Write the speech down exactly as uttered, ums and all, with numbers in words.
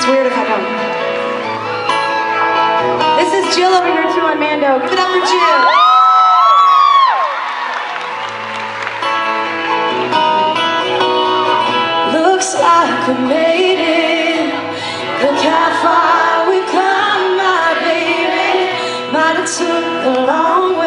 It's weird if I don't. This is Jill over here too on Mando. Give it up for Jill. Looks like we made it. Look how far we've come, my baby. Might have took a long way.